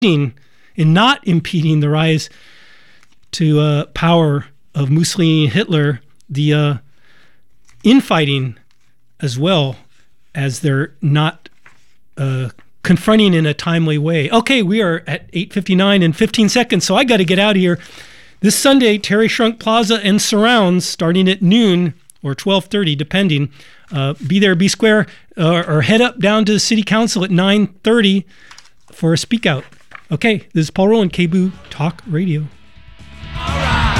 in not impeding the rise to power of Mussolini and Hitler, the infighting as well, as they're not confronting in a timely way. Okay, we are at 8:59 and 15 seconds, so I got to get out of here. This Sunday, Terry Shrunk Plaza and surrounds, starting at noon or 12:30, depending. Be there, be square, or head up down to the City Council at 9:30 for a speak out. Okay, this is Paul Rowland, KBOO Talk Radio. All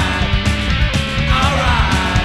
right.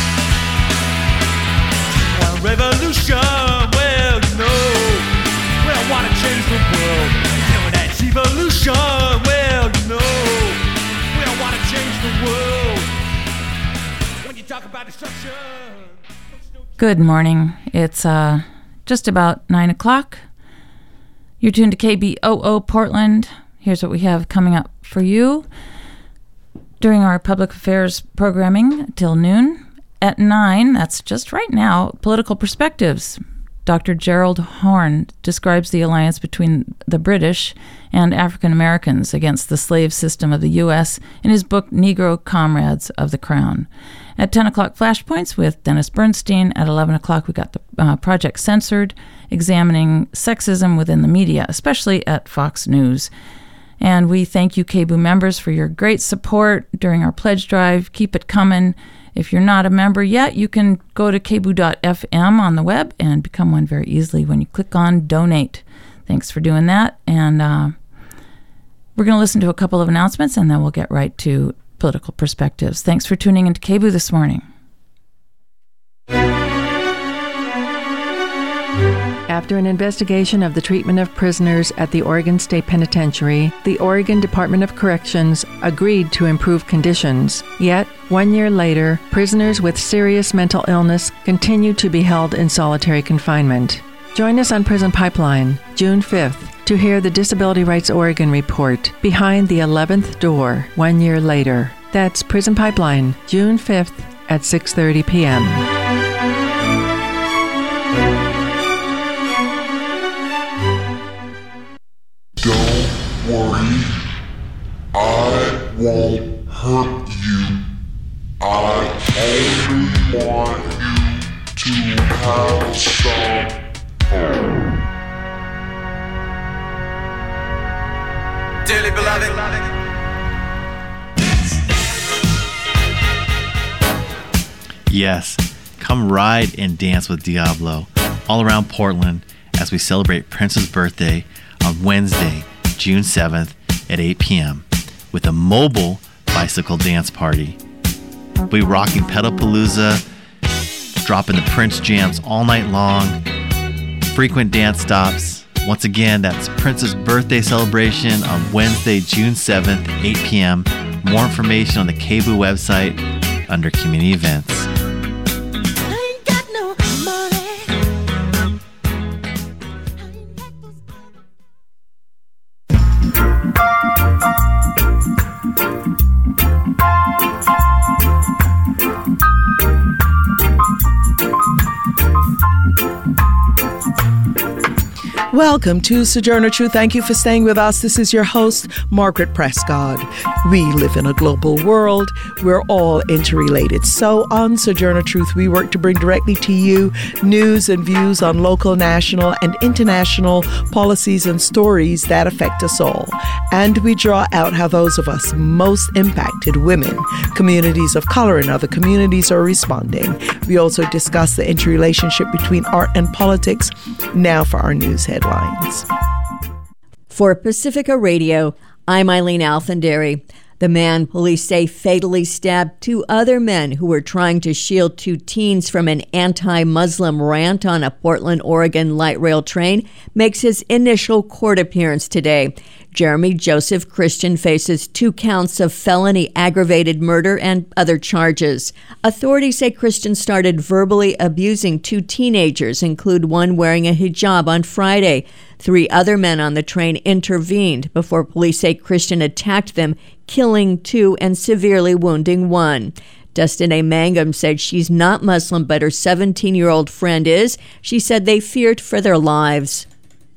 Well, revolution, well, you know, we don't want to change the world. You know, that's evolution, well, you know, we don't want to change the world. When you talk about destruction. Good morning. It's just about 9 o'clock. You're tuned to KBOO Portland. Here's what we have coming up for you during our public affairs programming till noon. At 9, that's just right now, Political Perspectives. Dr. Gerald Horne describes the alliance between the British and African Americans against the slave system of the U.S. in his book, Negro Comrades of the Crown. At 10 o'clock, Flashpoints with Dennis Bernstein. At 11 o'clock, we got the Project Censored, examining sexism within the media, especially at Fox News. And we thank you, KBOO members, for your great support during our pledge drive. Keep it coming. If you're not a member yet, you can go to kboo.fm on the web and become one very easily when you click on Donate. Thanks for doing that. And we're going to listen to a couple of announcements, and then we'll get right to Political Perspectives. Thanks for tuning into KBOO this morning. After an investigation of the treatment of prisoners at the Oregon State Penitentiary, the Oregon Department of Corrections agreed to improve conditions. Yet, 1 year later, prisoners with serious mental illness continue to be held in solitary confinement. Join us on Prison Pipeline, June 5th, to hear the Disability Rights Oregon report, Behind the 11th Door, 1 year later. That's Prison Pipeline, June 5th at 6:30 p.m. Don't worry, I won't hurt you. I only want you to have some fun. Dearly beloved. Yes, come ride and dance with Diablo all around Portland as we celebrate Prince's birthday on Wednesday, June 7th at 8 p.m. with a mobile bicycle dance party. We'll be rocking Pedalpalooza, dropping the Prince jams all night long, frequent dance stops. Once again, that's Prince's birthday celebration on Wednesday, June 7th, 8 p.m. More information on the KBOO website under Community Events. Welcome to Sojourner Truth. Thank you for staying with us. This is your host, Margaret Prescott. We live in a global world. We're all interrelated. So on Sojourner Truth, we work to bring directly to you news and views on local, national, and international policies and stories that affect us all. And we draw out how those of us most impacted, women, communities of color, and other communities are responding. We also discuss the interrelationship between art and politics. Now for our news headlines. For Pacifica Radio, I'm Eileen Alfandary. The man police say fatally stabbed two other men who were trying to shield two teens from an anti-Muslim rant on a Portland, Oregon light rail train makes his initial court appearance today. Jeremy Joseph Christian faces 2 counts of felony aggravated murder and other charges. Authorities say Christian started verbally abusing 2 teenagers, include one wearing a hijab on Friday. 3 other men on the train intervened before police say Christian attacked them, killing 2 and severely wounding 1. Dustin A. Mangum said she's not Muslim, but her 17-year-old friend is. She said they feared for their lives.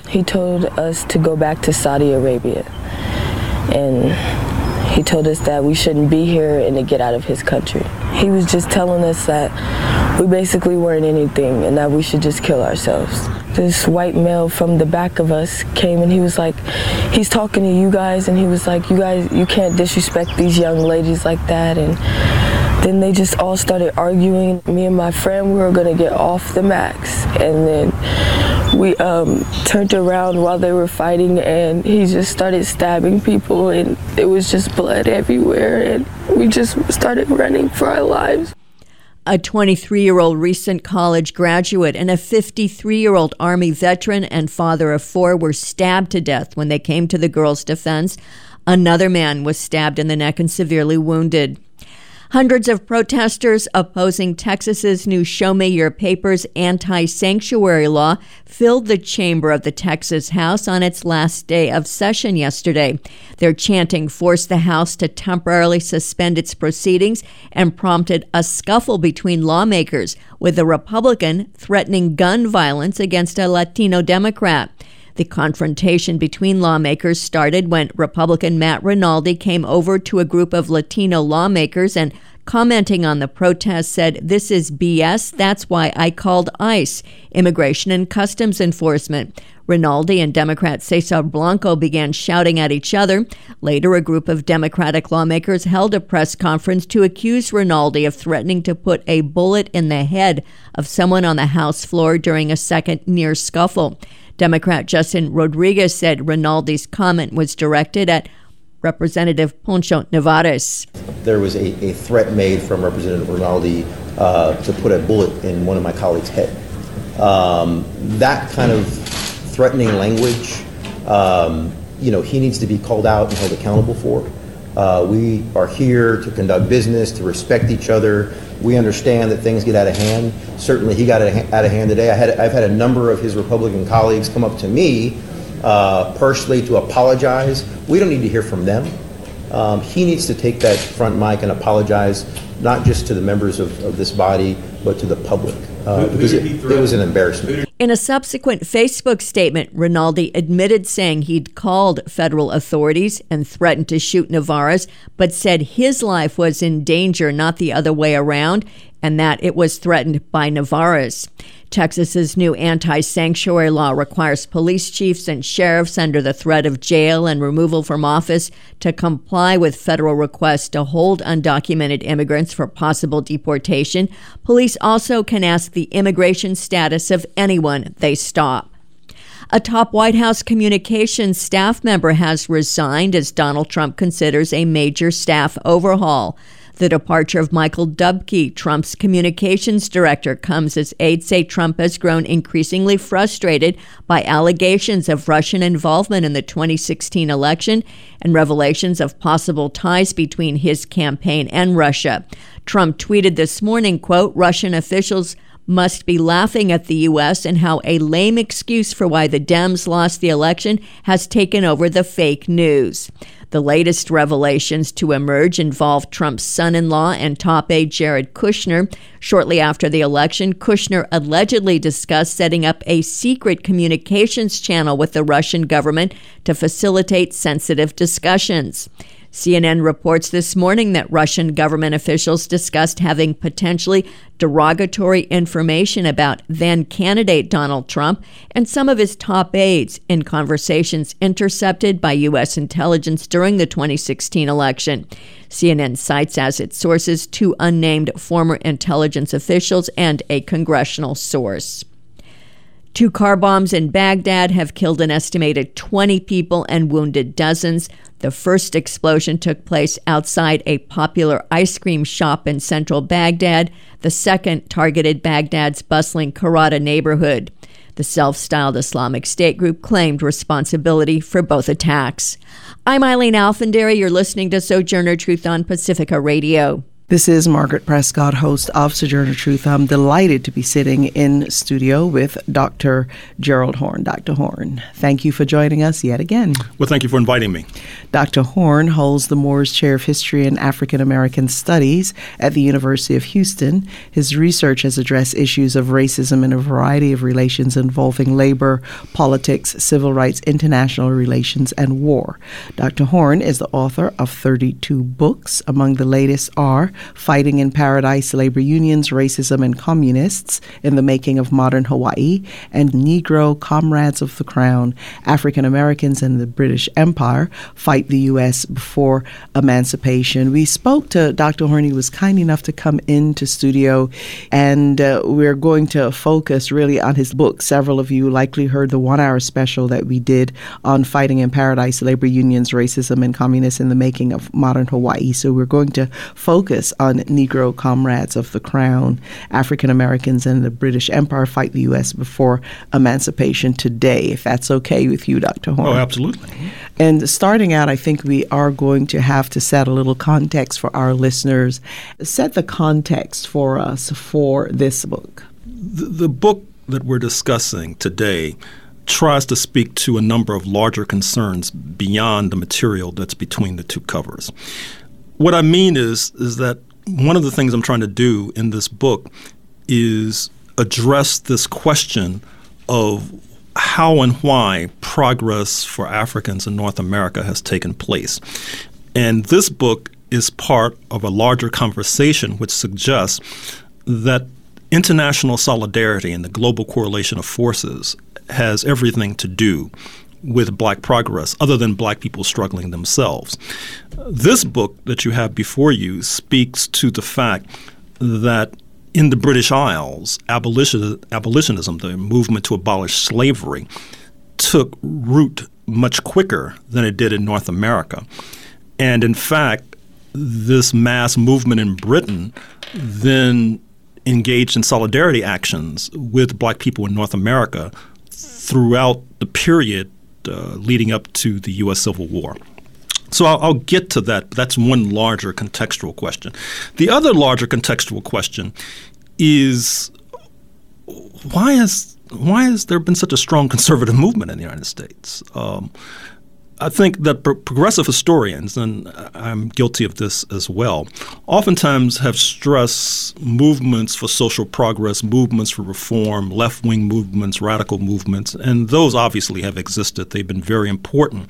He told us to go back to Saudi Arabia, and he told us that we shouldn't be here and to get out of his country. He was just telling us that we basically weren't anything and that we should just kill ourselves. This white male from the back of us came and he was like, he's talking to you guys, and he was like, you guys, you can't disrespect these young ladies like that. And then they just all started arguing. Me and my friend, we were gonna get off the max, and then we turned around while they were fighting, and he just started stabbing people, and it was just blood everywhere, and we just started running for our lives. A 23-year-old recent college graduate and a 53-year-old Army veteran and father of 4 were stabbed to death when they came to the girls' defense. Another man was stabbed in the neck and severely wounded. Hundreds of protesters opposing Texas's new Show Me Your Papers anti-sanctuary law filled the chamber of the Texas House on its last day of session yesterday. Their chanting forced the House to temporarily suspend its proceedings and prompted a scuffle between lawmakers, with a Republican threatening gun violence against a Latino Democrat. The confrontation between lawmakers started when Republican Matt Rinaldi came over to a group of Latino lawmakers and, commenting on the protest, said, "This is BS. That's why I called ICE, Immigration and Customs Enforcement." Rinaldi and Democrat Cesar Blanco began shouting at each other. Later, a group of Democratic lawmakers held a press conference to accuse Rinaldi of threatening to put a bullet in the head of someone on the House floor during a second near scuffle. Democrat Justin Rodriguez said Rinaldi's comment was directed at Representative Poncho Nevares. There was a threat made from Representative Rinaldi to put a bullet in one of my colleagues' head. That kind of threatening language, he needs to be called out and held accountable for. We are here to conduct business, to respect each other. We understand that things get out of hand. Certainly he got out of hand today. I've had a number of his Republican colleagues come up to me personally to apologize. We don't need to hear from them. He needs to take that front mic and apologize, not just to the members of this body, but to the public, because it was an embarrassment. In a subsequent Facebook statement, Rinaldi admitted saying he'd called federal authorities and threatened to shoot Nevares, but said his life was in danger, not the other way around, and that it was threatened by Nevares. Texas's new anti-sanctuary law requires police chiefs and sheriffs under the threat of jail and removal from office to comply with federal requests to hold undocumented immigrants for possible deportation. Police also can ask the immigration status of anyone they stop. A top White House communications staff member has resigned as Donald Trump considers a major staff overhaul. The departure of Michael Dubke, Trump's communications director, comes as aides say Trump has grown increasingly frustrated by allegations of Russian involvement in the 2016 election and revelations of possible ties between his campaign and Russia. Trump tweeted this morning, quote, "Russian officials must be laughing at the U.S. and how a lame excuse for why the Dems lost the election has taken over the fake news." The latest revelations to emerge involve Trump's son-in-law and top aide Jared Kushner. Shortly after the election, Kushner allegedly discussed setting up a secret communications channel with the Russian government to facilitate sensitive discussions. CNN reports this morning that Russian government officials discussed having potentially derogatory information about then-candidate Donald Trump and some of his top aides in conversations intercepted by U.S. intelligence during the 2016 election. CNN cites as its sources 2 unnamed former intelligence officials and a congressional source. 2 car bombs in Baghdad have killed an estimated 20 people and wounded dozens. The first explosion took place outside a popular ice cream shop in central Baghdad. The second targeted Baghdad's bustling Karada neighborhood. The self-styled Islamic State group claimed responsibility for both attacks. I'm Eileen Alfandary. You're listening to Sojourner Truth on Pacifica Radio. This is Margaret Prescott, host of Sojourner Truth. I'm delighted to be sitting in studio with Dr. Gerald Horne. Dr. Horne, thank you for joining us yet again. Well, thank you for inviting me. Dr. Horne holds the Moores Chair of History and African American Studies at the University of Houston. His research has addressed issues of racism in a variety of relations involving labor, politics, civil rights, international relations, and war. Dr. Horne is the author of 32 books. Among the latest are Fighting in Paradise, Labor Unions, Racism, and Communists in the Making of Modern Hawaii, and Negro Comrades of the Crown, African Americans in the British Empire, Fight the U.S. Before Emancipation. We spoke to Dr. Horne. He was kind enough to come into studio, and we're going to focus really on his book. Several of you likely heard the 1-hour special that we did on Fighting in Paradise, Labor Unions, Racism, and Communists in the Making of Modern Hawaii. So we're going to focus on Negro Comrades of the Crown, African Americans in the British Empire, Fight the U.S. Before Emancipation today, if that's okay with you, Dr. Horne. Oh, absolutely. And starting out, I think we are going to have to set a little context for our listeners. Set the context for us for this book. The book that we're discussing today tries to speak to a number of larger concerns beyond the material that's between the two covers. What I mean is that one of the things I'm trying to do in this book is address this question of how and why progress for Africans in North America has taken place. And this book is part of a larger conversation which suggests that international solidarity and the global correlation of forces has everything to do with Black progress, other than Black people struggling themselves. This book that you have before you speaks to the fact that in the British Isles, abolitionism, the movement to abolish slavery, took root much quicker than it did in North America. And in fact, this mass movement in Britain then engaged in solidarity actions with Black people in North America throughout the period leading up to the U.S. Civil War. So I'll get to that. That's one larger contextual question. The other larger contextual question is why has there been such a strong conservative movement in the United States? I think that progressive historians, and I'm guilty of this as well, oftentimes have stressed movements for social progress, movements for reform, left-wing movements, radical movements, and those obviously have existed. They've been very important.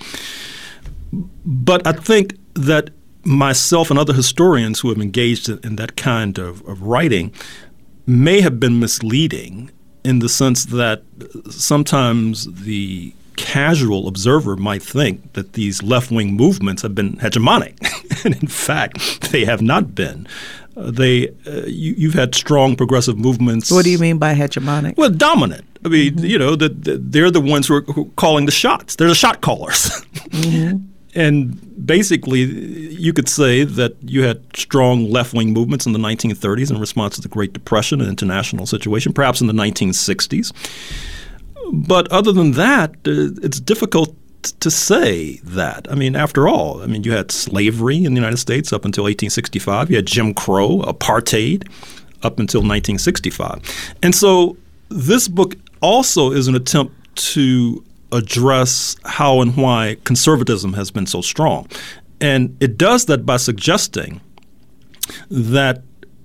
But I think that myself and other historians who have engaged in that kind of writing may have been misleading in the sense that sometimes the casual observer might think that these left-wing movements have been hegemonic. And in fact, they have not been. You've had strong progressive movements. What do you mean by hegemonic? Well, dominant. I mean, they're the ones who are calling the shots. They're the shot callers. Mm-hmm. And basically, you could say that you had strong left-wing movements in the 1930s in response to the Great Depression and international situation, perhaps in the 1960s. But other than that, it's difficult to say that. I mean, after all, you had slavery in the United States up until 1865. You had Jim Crow, apartheid, up until 1965. And so this book also is an attempt to address how and why conservatism has been so strong. And it does that by suggesting that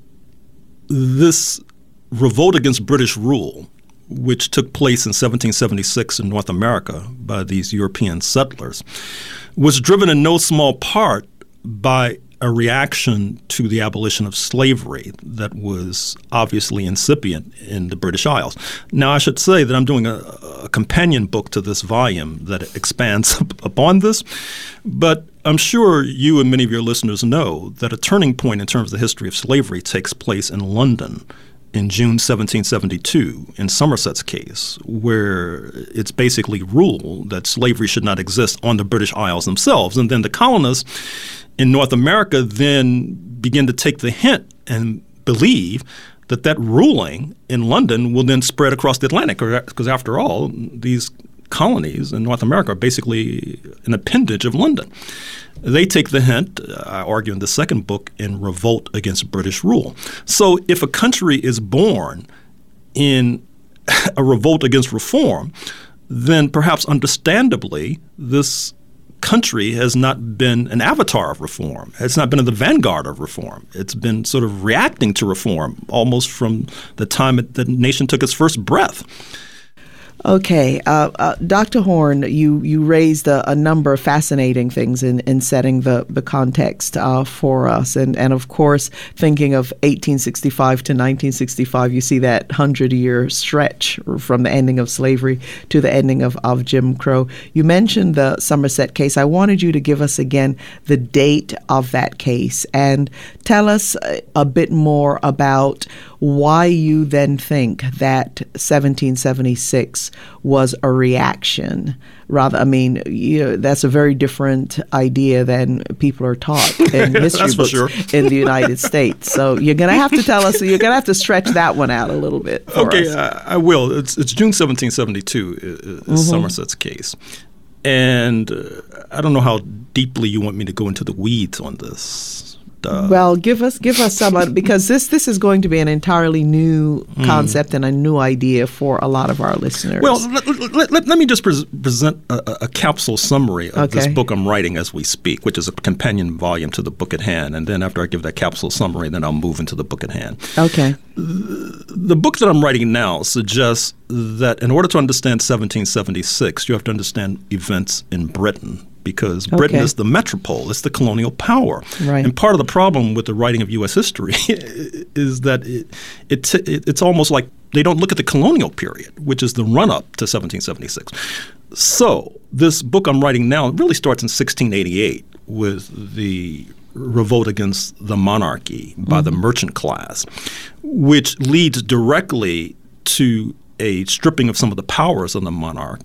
this revolt against British rule, which took place in 1776 in North America by these European settlers, was driven in no small part by a reaction to the abolition of slavery that was obviously incipient in the British Isles. Now, I should say that I'm doing a companion book to this volume that expands upon this, but I'm sure you and many of your listeners know that a turning point in terms of the history of slavery takes place in London in June 1772 in Somerset's case, where it's basically ruled that slavery should not exist on the British Isles themselves. And then the colonists in North America then begin to take the hint and believe that ruling in London will then spread across the Atlantic, because after all, these colonies in North America are basically an appendage of London. They take the hint, I argue in the second book, in revolt against British rule. So if a country is born in a revolt against reform, then perhaps understandably this country has not been an avatar of reform. It's not been in the vanguard of reform. It's been sort of reacting to reform almost from the time the nation took its first breath. Okay. Dr. Horne, you raised a number of fascinating things in setting the context for us. And of course, thinking of 1865 to 1965, you see that 100-year stretch from the ending of slavery to the ending of Jim Crow. You mentioned the Somerset case. I wanted you to give us again the date of that case and tell us a bit more about why you then think that 1776 was a reaction. Rather, I mean, that's a very different idea than people are taught in history books in the United States. So you're going to have to tell us, you're going to have to stretch that one out a little bit for us. I will. It's June 1772 is Somerset's case. And I don't know how deeply you want me to go into the weeds on this. Well, give us some, because this is going to be an entirely new concept and a new idea for a lot of our listeners. Well, let me just present a capsule summary of this book I'm writing as we speak, which is a companion volume to the book at hand. And then after I give that capsule summary, then I'll move into the book at hand. Okay. The book that I'm writing now suggests that in order to understand 1776, you have to understand events in Britain, because Britain is the metropole, it's the colonial power. Right. And part of the problem with the writing of U.S. history is that it's almost like they don't look at the colonial period, which is the run-up to 1776. So this book I'm writing now really starts in 1688 with the revolt against the monarchy by the merchant class, which leads directly to a stripping of some of the powers of the monarch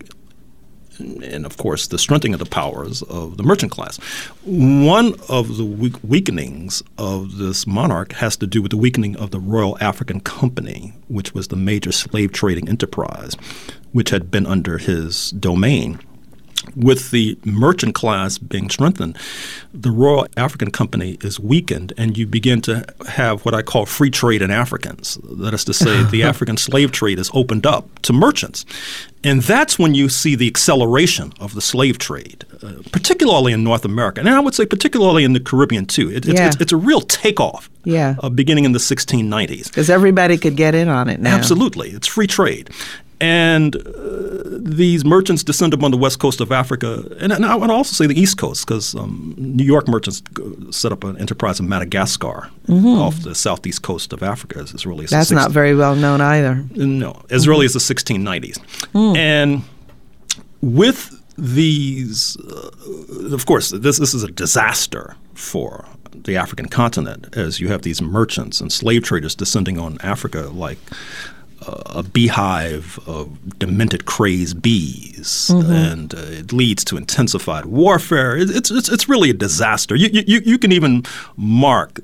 and, of course, the strengthening of the powers of the merchant class. One of the weakenings of this monarch has to do with the weakening of the Royal African Company, which was the major slave trading enterprise, which had been under his domain. With the merchant class being strengthened, the Royal African Company is weakened, and you begin to have what I call free trade in Africans. That is to say, the African slave trade is opened up to merchants. And that's when you see the acceleration of the slave trade, particularly in North America. And I would say particularly in the Caribbean, too. It's a real takeoff beginning in the 1690s. Because everybody could get in on it now. Absolutely. It's free trade. And these merchants descend upon the west coast of Africa, and I would also say the east coast, because New York merchants set up an enterprise in Madagascar off the southeast coast of Africa as early as That's not very well known either. No, as early as the 1690s. And with these, of course, this is a disaster for the African continent, as you have these merchants and slave traders descending on Africa like a beehive of demented crazed bees, and it leads to intensified warfare. It's really a disaster. You can even mark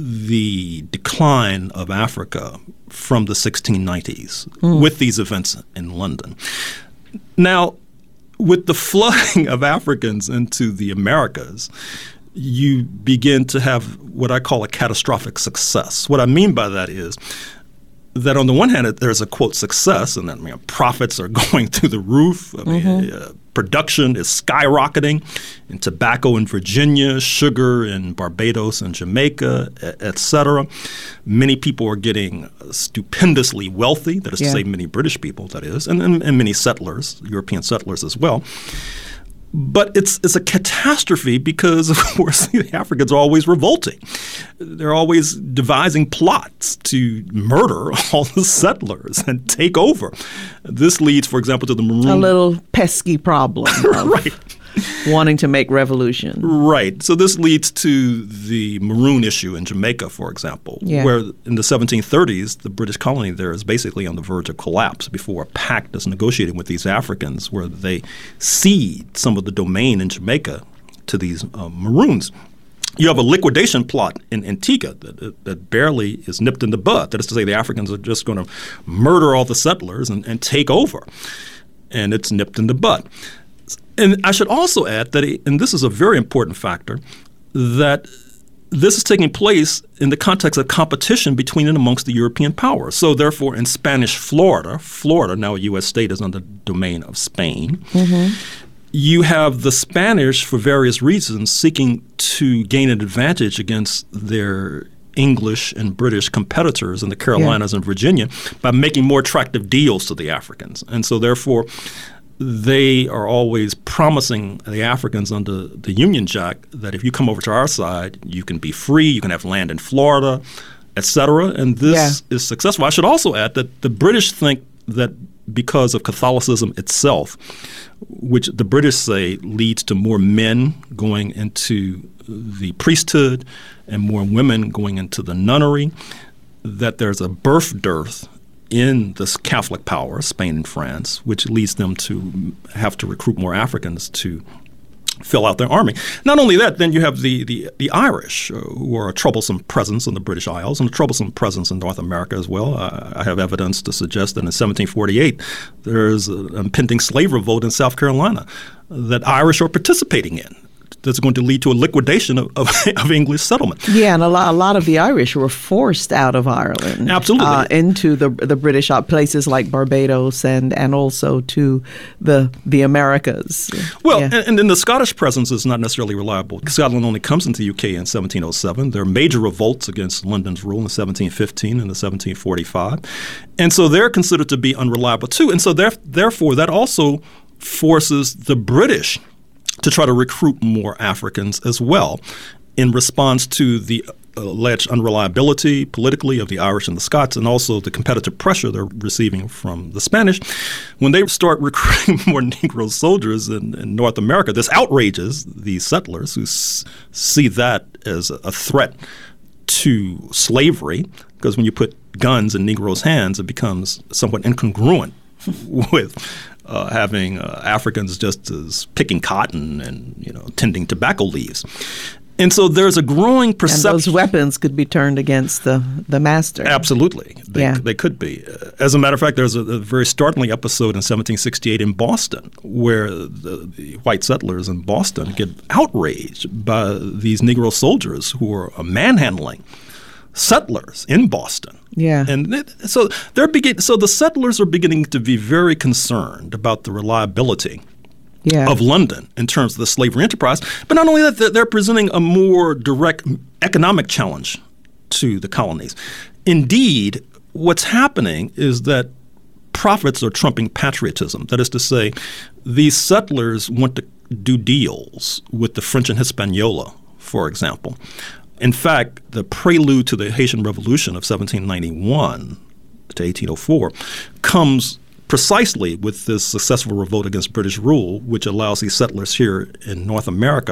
the decline of Africa from the 1690s with these events in London. Now, with the flooding of Africans into the Americas, you begin to have what I call a catastrophic success. What I mean by that is that on the one hand, there's a, quote, success, and that profits are going through the roof. Production is skyrocketing in tobacco in Virginia, sugar in Barbados and Jamaica, et cetera. Many people are getting stupendously wealthy, that is to say many British people, that is, and many settlers, European settlers as well. But it's a catastrophe because, of course, the Africans are always revolting. They're always devising plots to murder all the settlers and take over. This leads, for example, to the Maroon... A little pesky problem. Right. Wanting to make revolution. Right. So this leads to the Maroon issue in Jamaica, for example, where in the 1730s, the British colony there is basically on the verge of collapse before a pact is negotiated with these Africans where they cede some of the domain in Jamaica to these Maroons. You have a liquidation plot in Antigua that barely is nipped in the bud. That is to say, the Africans are just going to murder all the settlers and take over. and it's nipped in the bud. And I should also add that, and this is a very important factor, that this is taking place in the context of competition between and amongst the European powers. So therefore, in Spanish Florida, now a U.S. state, is under the domain of Spain, you have the Spanish, for various reasons, seeking to gain an advantage against their English and British competitors in the Carolinas and Virginia by making more attractive deals to the Africans. And so therefore, they are always promising the Africans under the Union Jack that if you come over to our side, you can be free, you can have land in Florida, et cetera. And this is successful. I should also add that the British think that because of Catholicism itself, which the British say leads to more men going into the priesthood and more women going into the nunnery, that there's a birth dearth in this Catholic power, Spain and France, which leads them to have to recruit more Africans to fill out their army. Not only that, then you have the Irish, who are a troublesome presence in the British Isles and a troublesome presence in North America as well. I have evidence to suggest that in 1748, there's an impending slave revolt in South Carolina that Irish are participating in. That's going to lead to a liquidation of English settlement. Yeah, and a lot of the Irish were forced out of Ireland. Absolutely. Into the British places like Barbados and also to the Americas. Well, and then the Scottish presence is not necessarily reliable. Scotland only comes into the UK in 1707. There are major revolts against London's rule in 1715 and 1745. And so they're considered to be unreliable too. And so therefore that also forces the British to try to recruit more Africans as well in response to the alleged unreliability politically of the Irish and the Scots, and also the competitive pressure they're receiving from the Spanish. When they start recruiting more Negro soldiers in North America, this outrages the settlers who see that as a threat to slavery, because when you put guns in Negroes' hands, it becomes somewhat incongruent with having Africans just as picking cotton and tending tobacco leaves. And so there's a growing perception. And those weapons could be turned against the master. Absolutely. They could be. As a matter of fact, there's a very startling episode in 1768 in Boston where the white settlers in Boston get outraged by these Negro soldiers who are manhandling settlers in Boston. Yeah. And so the settlers are beginning to be very concerned about the reliability of London in terms of the slavery enterprise. But not only that, they're presenting a more direct economic challenge to the colonies. Indeed, what's happening is that profits are trumping patriotism. That is to say, these settlers want to do deals with the French and Hispaniola, for example. In fact, the prelude to the Haitian Revolution of 1791 to 1804 comes precisely with this successful revolt against British rule, which allows these settlers here in North America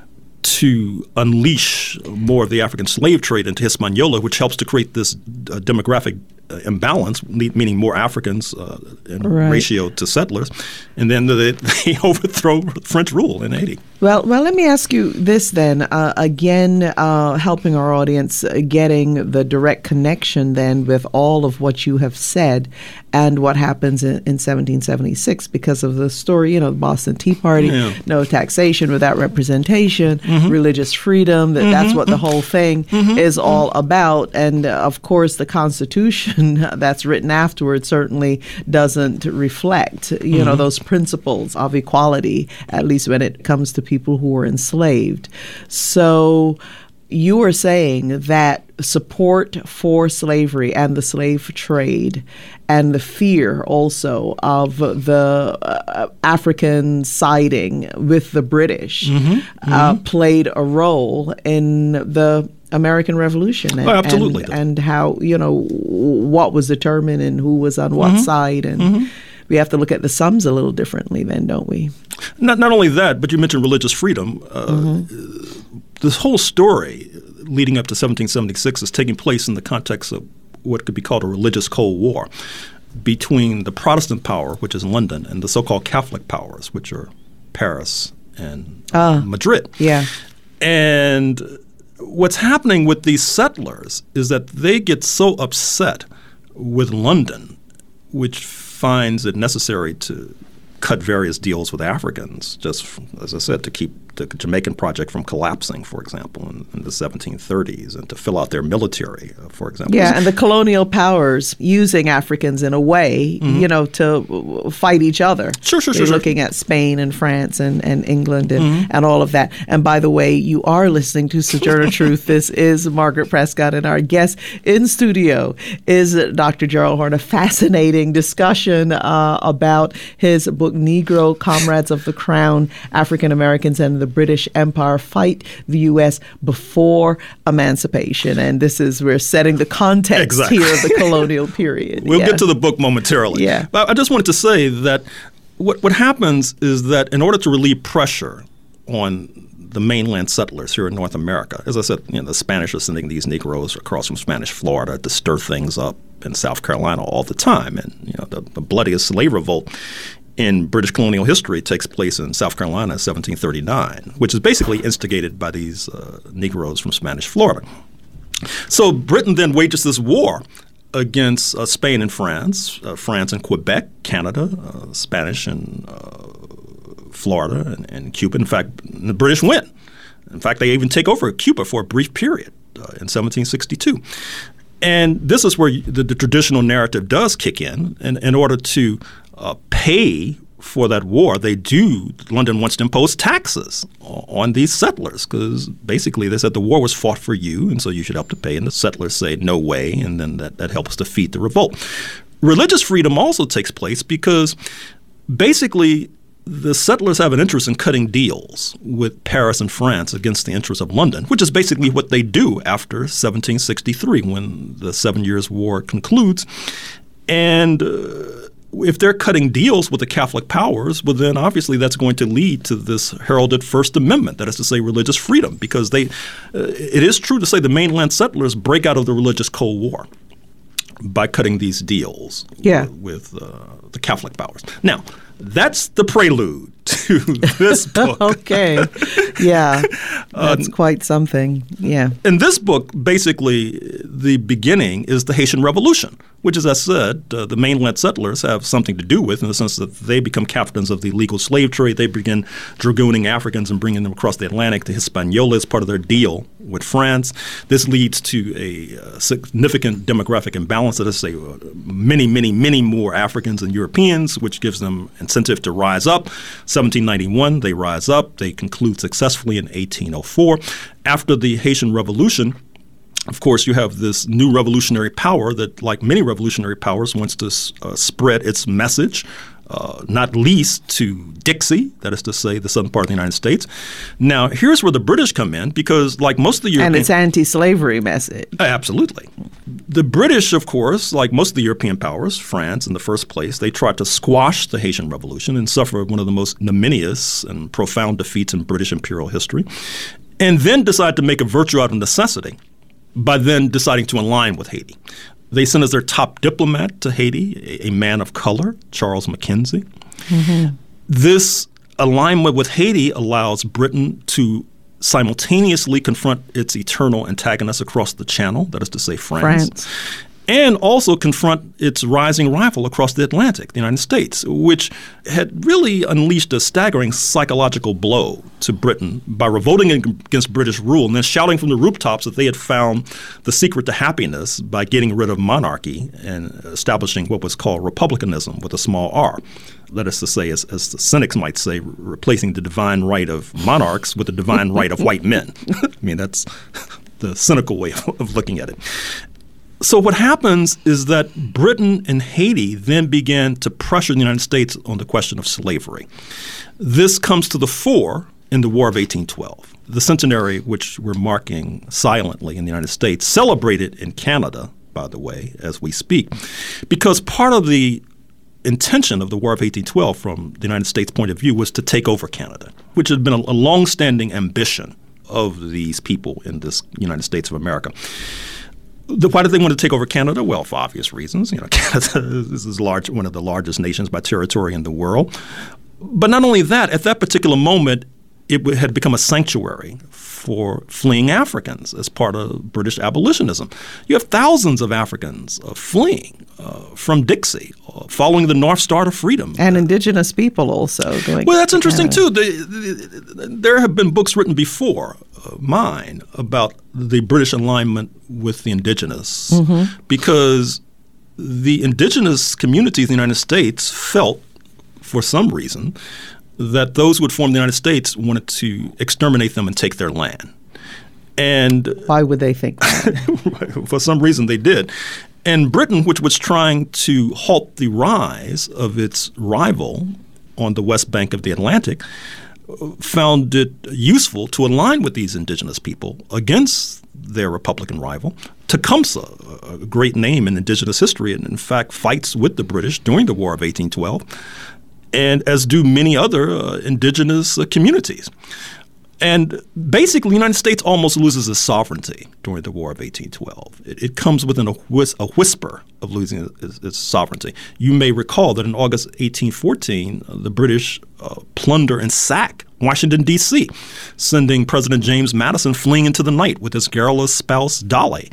to unleash more of the African slave trade into Hispaniola, which helps to create this demographic imbalance, meaning more Africans in ratio to settlers, and then they overthrow French rule in Haiti. Well, let me ask you this then. Again, helping our audience getting the direct connection then with all of what you have said and what happens in 1776 because of the story, the Boston Tea Party, no taxation without representation, religious freedom, that's what the whole thing is all about. And of course, the Constitution that's written afterwards certainly doesn't reflect, those principles of equality, at least when it comes to people who were enslaved. So you are saying that support for slavery and the slave trade and the fear also of the African siding with the British played a role in the American Revolution and how, what was determined and who was on what side. And we have to look at the sums a little differently then, don't we? Not only that, but you mentioned religious freedom. This whole story leading up to 1776 is taking place in the context of what could be called a religious Cold War between the Protestant power, which is London, and the so-called Catholic powers, which are Paris and Madrid. Yeah. And what's happening with these settlers is that they get so upset with London, which finds it necessary to cut various deals with Africans, just, as I said, to keep the Jamaican project from collapsing, for example, in the 1730s, and to fill out their military, for example. Yeah, and the colonial powers using Africans in a way, to fight each other. Sure. Looking at Spain and France and England and all of that. And by the way, you are listening to Sojourner Truth. This is Margaret Prescott, and our guest in studio is Dr. Gerald Horne. A fascinating discussion about his book, Negro Comrades of the Crown, African Americans and the British Empire Fight the U.S. Before Emancipation. And we're setting the context here of the colonial period. We'll get to the book momentarily. Yeah. But I just wanted to say that what happens is that in order to relieve pressure on the mainland settlers here in North America, as I said, the Spanish are sending these Negroes across from Spanish Florida to stir things up in South Carolina all the time. And, the bloodiest slave revolt in British colonial history takes place in South Carolina in 1739, which is basically instigated by these Negroes from Spanish Florida. So Britain then wages this war against Spain and France, France and Quebec, Canada, Spanish and Florida and Cuba. In fact, the British win. In fact, they even take over Cuba for a brief period in 1762. And this is where the traditional narrative does kick in. And in order to pay for that war, London wants to impose taxes on these settlers, because basically they said the war was fought for you, and so you should have to pay. And the settlers say, no way, and then that helps defeat the revolt. Religious freedom also takes place because basically the settlers have an interest in cutting deals with Paris and France against the interests of London, which is basically what they do after 1763 when the 7 Years' War concludes. And if they're cutting deals with the Catholic powers, well, then obviously that's going to lead to this heralded First Amendment, that is to say religious freedom, because it is true to say the mainland settlers break out of the religious Cold War by cutting these deals with the Catholic powers. Now, that's the prelude to this book. Okay. Yeah. That's quite something. Yeah. In this book, basically, the beginning is the Haitian Revolution, which, as I said, the mainland settlers have something to do with, in the sense that they become captains of the illegal slave trade. They begin dragooning Africans and bringing them across the Atlantic to Hispaniola as part of their deal with France. This leads to a significant demographic imbalance. That is to say, many, many, many more Africans than Europeans, which gives them incentive to rise up. 1791, they rise up. They conclude successfully in 1804. After the Haitian Revolution, of course, you have this new revolutionary power that, like many revolutionary powers, wants to spread its message, not least to Dixie, that is to say the southern part of the United States. Now, here's where the British come in, because like most of the European— And its anti-slavery message. Absolutely. The British, of course, like most of the European powers, France in the first place, they tried to squash the Haitian Revolution and suffered one of the most ignominious and profound defeats in British imperial history, and then decided to make a virtue out of necessity by then deciding to align with Haiti. They sent as their top diplomat to Haiti a man of color, Charles Mackenzie. Mm-hmm. This alignment with Haiti allows Britain to simultaneously confront its eternal antagonists across the Channel, that is to say France. And also confront its rising rival across the Atlantic, the United States, which had really unleashed a staggering psychological blow to Britain by revolting against British rule and then shouting from the rooftops that they had found the secret to happiness by getting rid of monarchy and establishing what was called republicanism with a small r. That is to say, as the cynics might say, replacing the divine right of monarchs with the divine right of white men. I mean, that's the cynical way of looking at it. So what happens is that Britain and Haiti then began to pressure the United States on the question of slavery. This comes to the fore in the War of 1812, the centenary which we're marking silently in the United States, celebrated in Canada, by the way, as we speak, because part of the intention of the War of 1812 from the United States' point of view was to take over Canada, which had been a long-standing ambition of these people in this United States of America. Why did they want to take over Canada? Well, for obvious reasons. Canada is one of the largest nations by territory in the world. But not only that, at that particular moment, it had become a sanctuary for fleeing Africans as part of British abolitionism. You have thousands of Africans fleeing from Dixie, following the North Star to freedom. And indigenous people also going. Well, that's interesting, too. There have been books written before mine about the British alignment with the indigenous, because the indigenous communities in the United States felt, for some reason, that those who would form the United States wanted to exterminate them and take their land. And why would they think that? For some reason they did. And Britain, which was trying to halt the rise of its rival on the west bank of the Atlantic, found it useful to align with these indigenous people against their Republican rival. Tecumseh, a great name in indigenous history, and in fact fights with the British during the War of 1812, and as do many other indigenous communities. And basically, the United States almost loses its sovereignty during the War of 1812. It comes within a whisper of losing its sovereignty. You may recall that in August 1814, the British plunder and sack Washington, D.C., sending President James Madison fleeing into the night with his garrulous spouse, Dolly.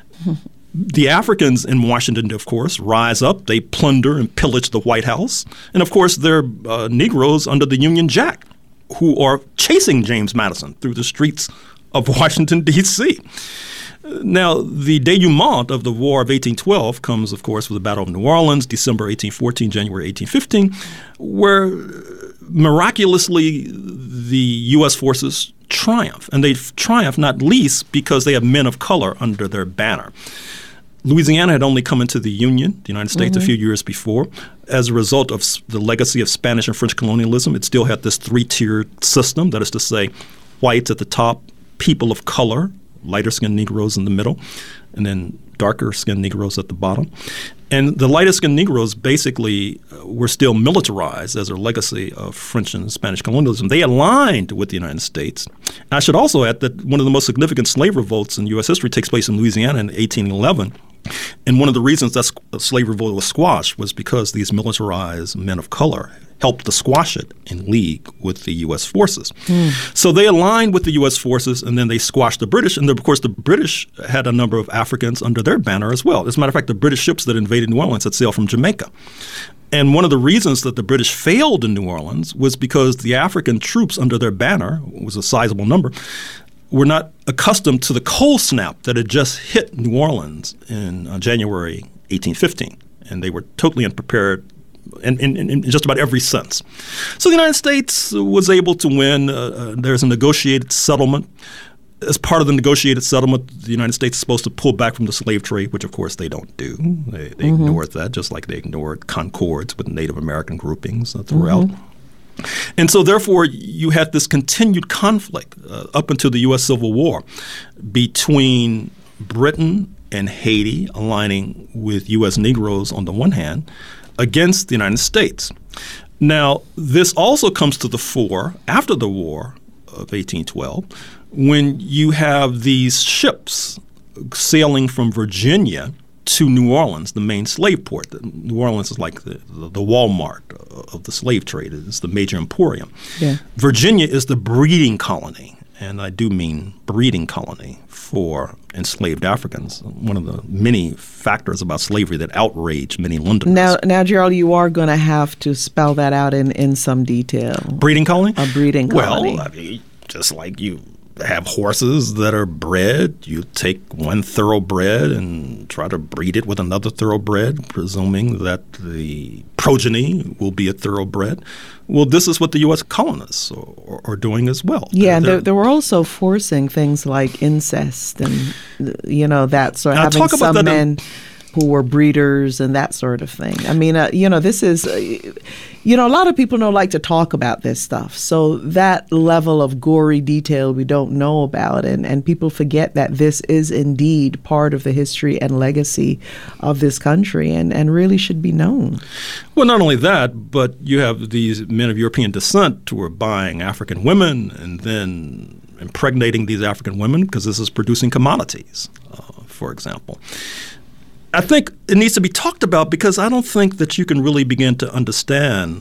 The Africans in Washington, of course, rise up. They plunder and pillage the White House. And, of course, they're Negroes under the Union Jack who are chasing James Madison through the streets of Washington, D.C. Now, the denouement of the War of 1812 comes, of course, with the Battle of New Orleans, December 1814, January 1815, where miraculously the U.S. forces triumph. And they triumph not least because they have men of color under their banner. Louisiana had only come into the Union, the United States, a few years before. As a result of the legacy of Spanish and French colonialism, it still had this three-tiered system, that is to say, whites at the top, people of color, lighter-skinned Negroes in the middle, and then darker-skinned Negroes at the bottom. And the lighter-skinned Negroes basically were still militarized as a legacy of French and Spanish colonialism. They aligned with the United States. And I should also add that one of the most significant slave revolts in U.S. history takes place in Louisiana in 1811. And one of the reasons that slave revolt was squashed was because these militarized men of color helped to squash it in league with the U.S. forces. So they aligned with the U.S. forces, and then they squashed the British. And of course, the British had a number of Africans under their banner as well. As a matter of fact, the British ships that invaded New Orleans had sailed from Jamaica. And one of the reasons that the British failed in New Orleans was because the African troops under their banner, was a sizable number, were not accustomed to the cold snap that had just hit New Orleans in January 1815. And they were totally unprepared in just about every sense. So the United States was able to win. There's a negotiated settlement. As part of the negotiated settlement, the United States is supposed to pull back from the slave trade, which of course they don't do. They ignored that, just like they ignored concords with Native American groupings throughout. And so therefore you had this continued conflict up until the U.S. Civil War between Britain and Haiti aligning with U.S. Negroes on the one hand against the United States. Now, this also comes to the fore after the War of 1812 when you have these ships sailing from Virginia to New Orleans, the main slave port. New Orleans is like the Walmart of the slave trade. It's the major emporium. Yeah. Virginia is the breeding colony, and I do mean breeding colony, for enslaved Africans. One of the many factors about slavery that outraged many Londoners. Now, Gerald, you are going to have to spell that out in some detail. Breeding colony? A breeding colony. Well, I mean, just like you have horses that are bred, you take one thoroughbred and try to breed it with another thoroughbred, presuming that the progeny will be a thoroughbred. Well, this is what the U.S. colonists are doing as well. Yeah, and they were also forcing things like incest and, that sort of having some men who were breeders and that sort of thing. I mean, this is, a lot of people don't like to talk about this stuff. So that level of gory detail we don't know about. And people forget that this is indeed part of the history and legacy of this country and really should be known. Well, not only that, but you have these men of European descent who are buying African women and then impregnating these African women because this is producing commodities, for example. I think it needs to be talked about because I don't think that you can really begin to understand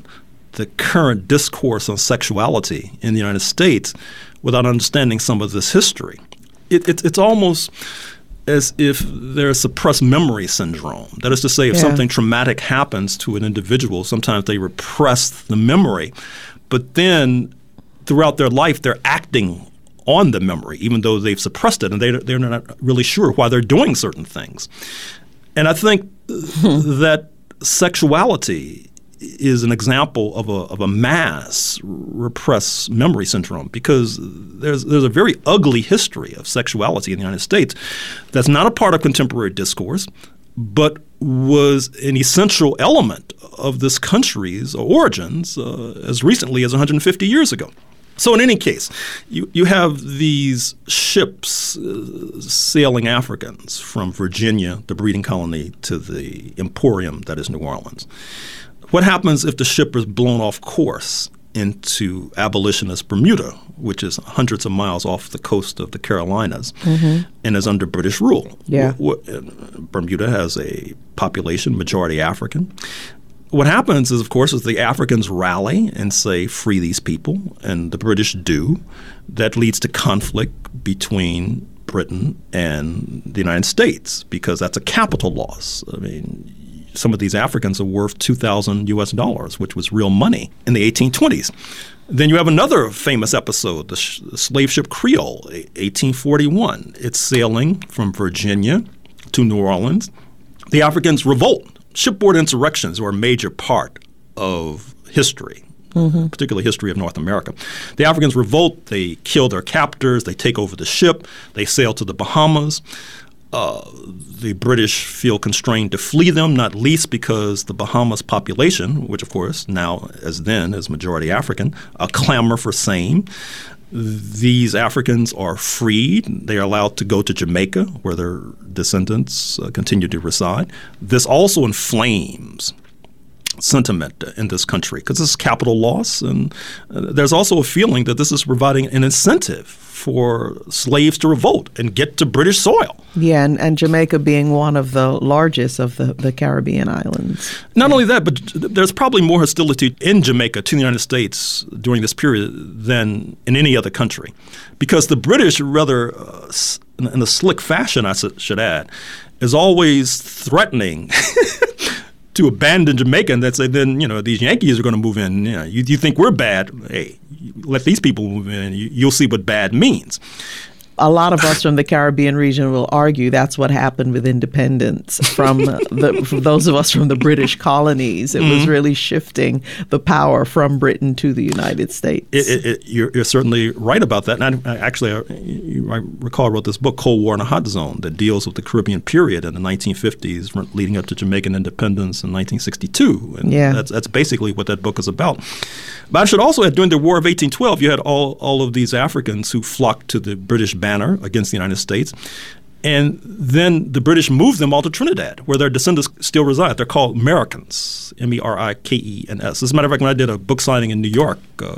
the current discourse on sexuality in the United States without understanding some of this history. It's almost as if there's suppressed memory syndrome. That is to say, if something traumatic happens to an individual, sometimes they repress the memory, but then throughout their life they're acting on the memory, even though they've suppressed it, and they're not really sure why they're doing certain things. And I think that sexuality is an example of a mass repressed memory syndrome, because there's a very ugly history of sexuality in the United States that's not a part of contemporary discourse, but was an essential element of this country's origins as recently as 150 years ago. So in any case, you have these ships sailing Africans from Virginia, the breeding colony, to the emporium that is New Orleans. What happens if the ship is blown off course into abolitionist Bermuda, which is hundreds of miles off the coast of the Carolinas, and is under British rule? Yeah. Bermuda has a population majority African. What happens is, of course, the Africans rally and say, free these people, and the British do. That leads to conflict between Britain and the United States, because that's a capital loss. I mean, some of these Africans are worth $2,000 US, which was real money in the 1820s. Then you have another famous episode, the slave ship Creole, 1841. It's sailing from Virginia to New Orleans. The Africans revolt. Shipboard insurrections were a major part of history, particularly history of North America. The Africans revolt. They kill their captors. They take over the ship. They sail to the Bahamas. The British feel constrained to flee them, not least because the Bahamas population, which of course now as then is majority African, clamor for same. These Africans are freed. They are allowed to go to Jamaica, where their descendants continue to reside. This also inflames sentiment in this country, because this is capital loss, and there's also a feeling that this is providing an incentive for slaves to revolt and get to British soil. Yeah, and Jamaica being one of the largest of the Caribbean islands. Not only that, but there's probably more hostility in Jamaica to the United States during this period than in any other country, because the British, rather in a slick fashion, I should add, is always threatening to abandon Jamaica, and that say, then, these Yankees are going to move in. You think we're bad? Hey, let these people move in. You'll see what bad means. A lot of us from the Caribbean region will argue that's what happened with independence from those of us from the British colonies. It was really shifting the power from Britain to the United States. You're certainly right about that. And I recall I wrote this book, Cold War in a Hot Zone, that deals with the Caribbean period in the 1950s leading up to Jamaican independence in 1962. And that's basically what that book is about. But I should also add, during the War of 1812, you had all of these Africans who flocked to the British banner against the United States. And then the British moved them all to Trinidad, where their descendants still reside. They're called Americans, Merikens. As a matter of fact, when I did a book signing in New York,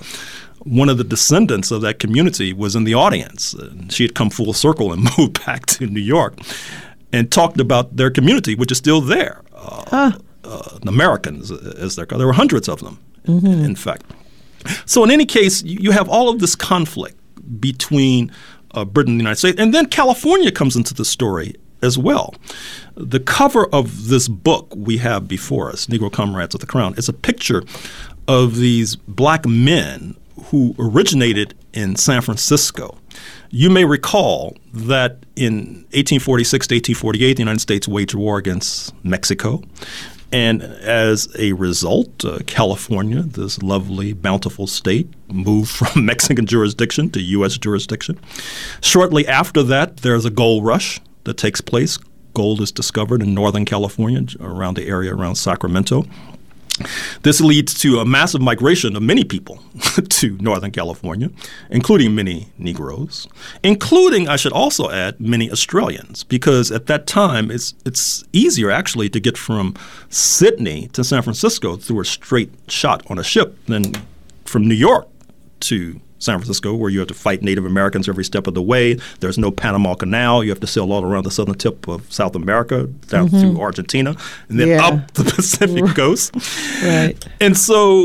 one of the descendants of that community was in the audience. She had come full circle and moved back to New York and talked about their community, which is still there. The Americans, as they're called. There were hundreds of them, in fact. So in any case, you have all of this conflict between Britain and the United States. And then California comes into the story as well. The cover of this book we have before us, Negro Comrades of the Crown, is a picture of these black men who originated in San Francisco. You may recall that in 1846 to 1848, the United States waged war against Mexico. And as a result, California, this lovely, bountiful state, moved from Mexican jurisdiction to U.S. jurisdiction. Shortly after that, there's a gold rush that takes place. Gold is discovered in Northern California, around the area around Sacramento. This leads to a massive migration of many people to Northern California, including many Negroes, including, I should also add, many Australians, because at that time it's easier actually to get from Sydney to San Francisco through a straight shot on a ship than from New York to San Francisco, where you have to fight Native Americans every step of the way. There's no Panama Canal. You have to sail all around the southern tip of South America, down through Argentina, and then up the Pacific coast. Right. And so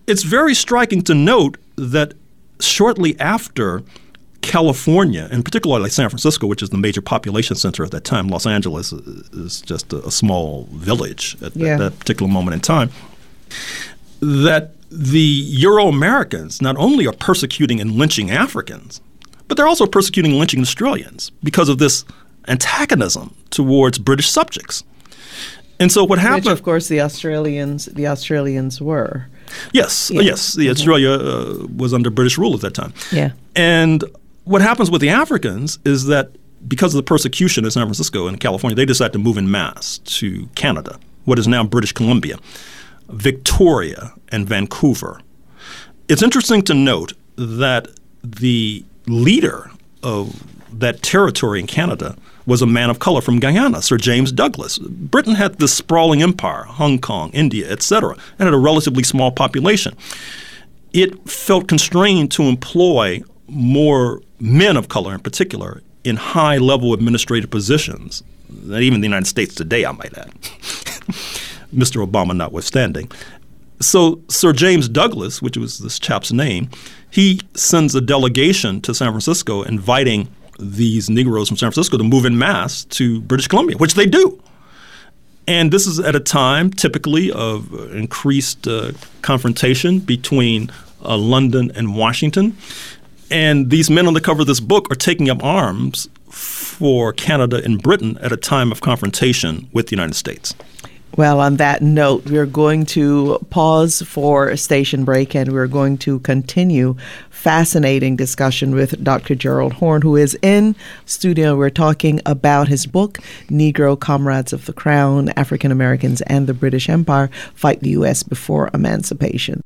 it's very striking to note that shortly after California, and particularly like San Francisco, which is the major population center at that time, Los Angeles is just a small village at that particular moment in time, that the Euro-Americans not only are persecuting and lynching Africans, but they're also persecuting and lynching Australians because of this antagonism towards British subjects. And so what happened? Which, of course, the Australians were. Yes. The Australia was under British rule at that time. Yeah. And what happens with the Africans is that because of the persecution in San Francisco and California, they decide to move en masse to Canada, what is now British Columbia, Victoria, and Vancouver. It's interesting to note that the leader of that territory in Canada was a man of color from Guyana, Sir James Douglas. Britain had this sprawling empire, Hong Kong, India, etc., and had a relatively small population. It felt constrained to employ more men of color in particular in high-level administrative positions than even the United States today, I might add, Mr. Obama notwithstanding. So Sir James Douglas, which was this chap's name, he sends a delegation to San Francisco inviting these Negroes from San Francisco to move en masse to British Columbia, which they do. And this is at a time typically of increased confrontation between London and Washington. And these men on the cover of this book are taking up arms for Canada and Britain at a time of confrontation with the United States. Well, on that note, we're going to pause for a station break, and we're going to continue fascinating discussion with Dr. Gerald Horne, who is in studio. We're talking about his book, Negro Comrades of the Crown, African Americans and the British Empire, Fight the U.S. Before Emancipation.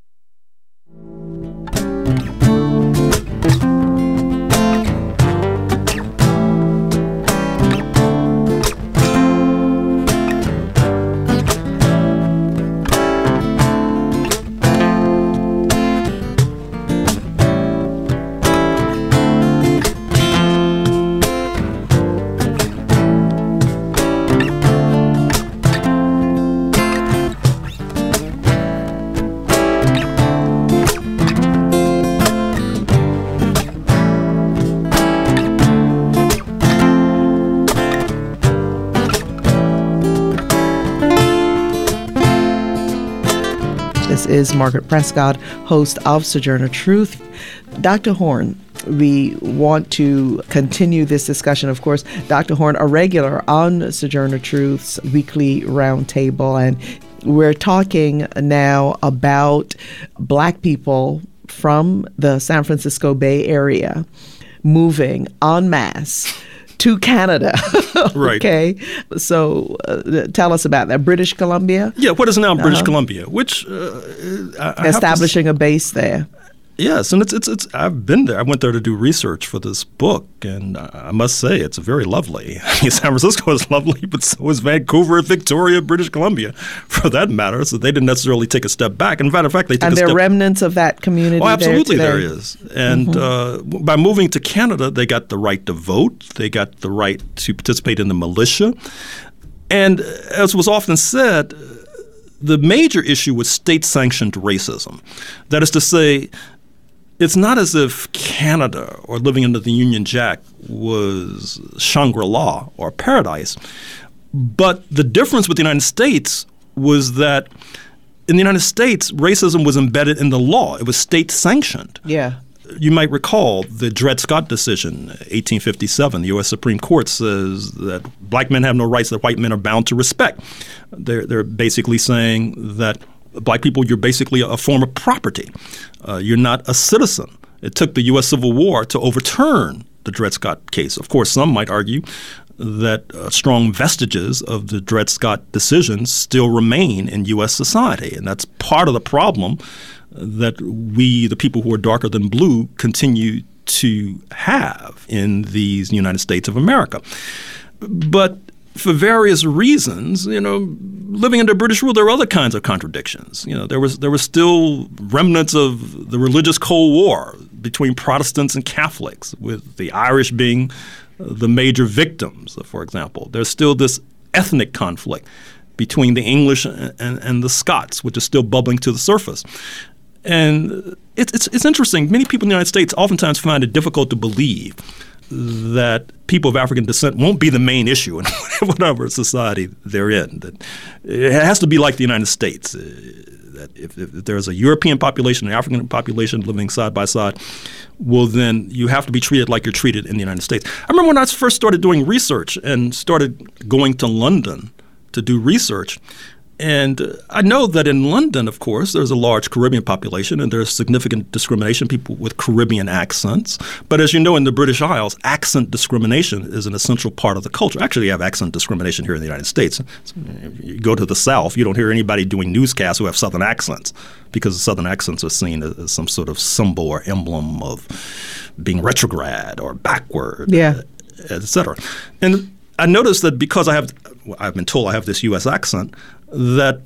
Is Margaret Prescott, host of Sojourner Truth. Dr. Horne, we want to continue this discussion. Of course, Dr. Horne, a regular on Sojourner Truth's weekly roundtable, and we're talking now about Black people from the San Francisco Bay Area moving en masse to Canada. Right. Okay. So tell us about that. British Columbia? Yeah, what is now British Columbia, which establishing a base there. Yes, and it's I've been there. I went there to do research for this book, and I must say it's very lovely. I mean, San Francisco is lovely, but so is Vancouver, Victoria, British Columbia, for that matter. So they didn't necessarily take a step back. In fact, they took and a step. And there are remnants of that community. Oh, absolutely, there is. And by moving to Canada, they got the right to vote. They got the right to participate in the militia. And as was often said, the major issue was state-sanctioned racism. That is to say, it's not as if Canada or living under the Union Jack was Shangri-La or paradise. But the difference with the United States was that in the United States, racism was embedded in the law. It was state-sanctioned. Yeah. You might recall the Dred Scott decision, 1857. The U.S. Supreme Court says that black men have no rights that white men are bound to respect. They're basically saying that black people, you're basically a form of property. You're not a citizen. It took the U.S. Civil War to overturn the Dred Scott case. Of course, some might argue that strong vestiges of the Dred Scott decision still remain in U.S. society, and that's part of the problem that we, the people who are darker than blue, continue to have in these United States of America. But for various reasons, living under British rule, there were other kinds of contradictions. There was still remnants of the religious Cold War between Protestants and Catholics, with the Irish being the major victims, for example. There's still this ethnic conflict between the English and the Scots, which is still bubbling to the surface. And it's interesting. Many people in the United States oftentimes find it difficult to believe that people of African descent won't be the main issue in whatever society they're in. That it has to be like the United States. That if there's a European population and an African population living side by side, well, then you have to be treated like you're treated in the United States. I remember when I first started doing research and started going to London to do research. And I know that in London, of course, there's a large Caribbean population and there's significant discrimination, people with Caribbean accents. But as you know, in the British Isles, accent discrimination is an essential part of the culture. Actually, you have accent discrimination here in the United States. If you go to the South, you don't hear anybody doing newscasts who have Southern accents because Southern accents are seen as some sort of symbol or emblem of being retrograde or backward, et cetera. And I noticed that because I've been told I have this U.S. accent, that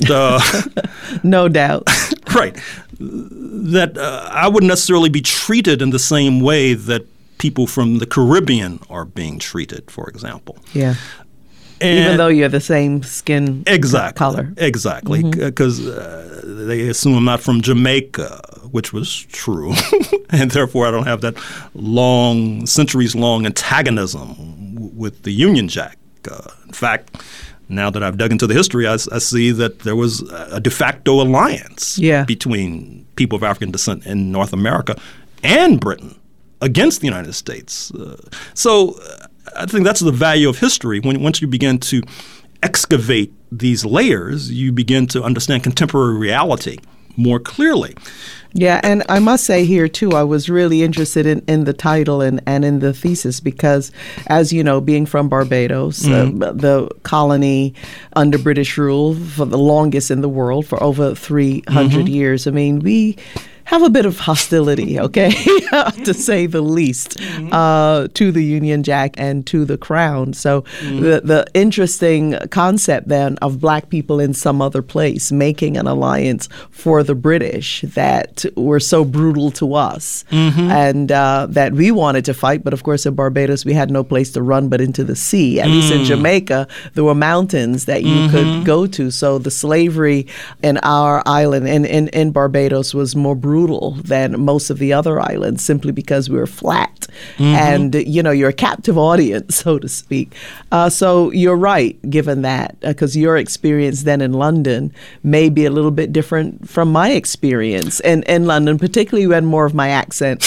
no doubt, right, that I wouldn't necessarily be treated in the same way that people from the Caribbean are being treated, for example. Yeah. And even though you're the same skin color. Exactly, because they assume I'm not from Jamaica, which was true, and therefore I don't have that centuries-long antagonism with the Union Jack. In fact, now that I've dug into the history, I see that there was a de facto alliance between people of African descent in North America and Britain against the United States. So I think that's the value of history. Once you begin to excavate these layers, you begin to understand contemporary reality more clearly. Yeah, and I must say here, too, I was really interested in the title and in the thesis because, as you know, being from Barbados, the colony under British rule for the longest in the world for over 300 years, I mean, we have a bit of hostility, okay, to say the least, to the Union Jack and to the Crown. So the interesting concept then of black people in some other place making an alliance for the British that were so brutal to us and that we wanted to fight. But of course, in Barbados, we had no place to run but into the sea. At least in Jamaica, there were mountains that you could go to. So the slavery in our island, in Barbados, was more brutal than most of the other islands simply because we were flat and, you know, you're a captive audience, so to speak. So you're right, given that, because your experience then in London may be a little bit different from my experience in London, particularly when more of my accent,